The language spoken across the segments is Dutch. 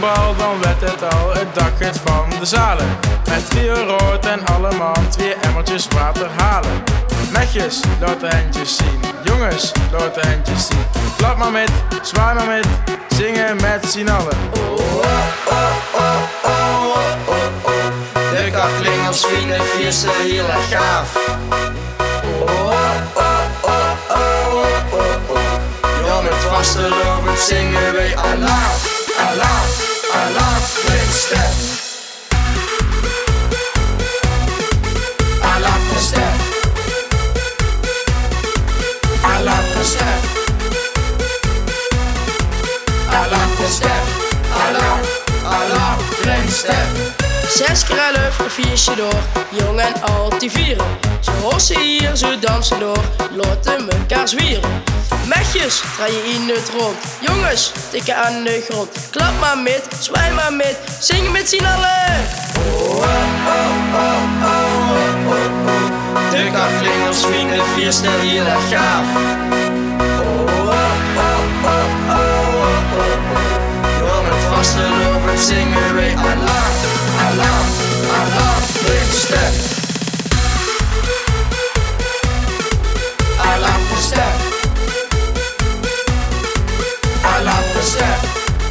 bal, dan werd het al het dakhut van de zalen. Met 3 rood en allemaal 2 emmertjes water halen. Meisjes, laat de handjes zien. Jongens, laat de handjes zien. Klap maar met, zwaai maar met, zingen met z'n allen. De kachtlingers vinden feesten heel erg gaaf. Ja, met vastelovend zingen wij Allah, Allah, Allah, Prins Stef. Allah, Prins Stef. Allah, Prins Stef. Allah, Prins Stef. Allah, Allah, Prins Stef. 6 keer 11, een feestje door, jong en oud die vieren. Zo hossen hier, zo dansen door, laten mekaar zwieren. Meisjes, draaien in het rond, jongens, tikken aan de grond. Klap maar met, zwaai maar met, zingen met z'n allen. De kachtlingers vinden feesten heel erg gaaf. Ja, met vastelovend zingen wij Allah, Allah, Allah, Prins Stef. Allah, Prins Stef. Allah, Prins Stef.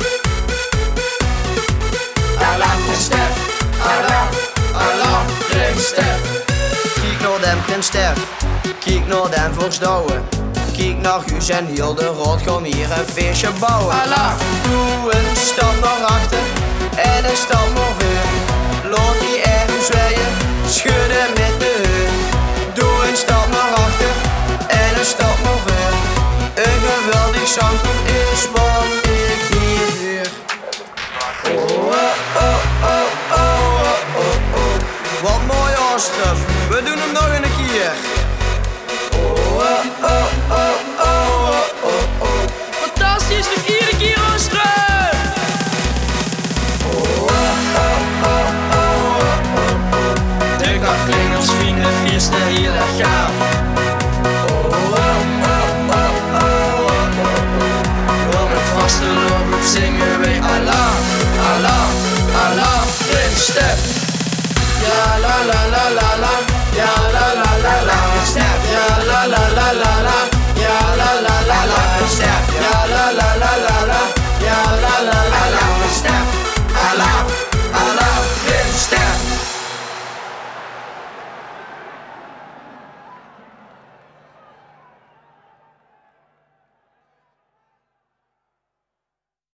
Allah, Prins Stef. Allah, Allah, Prins Stef. Kijk naar den Prins Stef, kijk naar den Voorstouwen. Kijk naar Guus en Hilderood, gaan hier een feestje bouwen. Allah. Doe een stap naar achter en een stap naar voor. Laat die arm zwaien, schudden met de heup. Doe een stap naar achter en een stap naar voor. Een geweldig zanggroep is wat ik hier huur. Wat mooi Oostrum, we doen hem nog een keer. Fantastisch, nog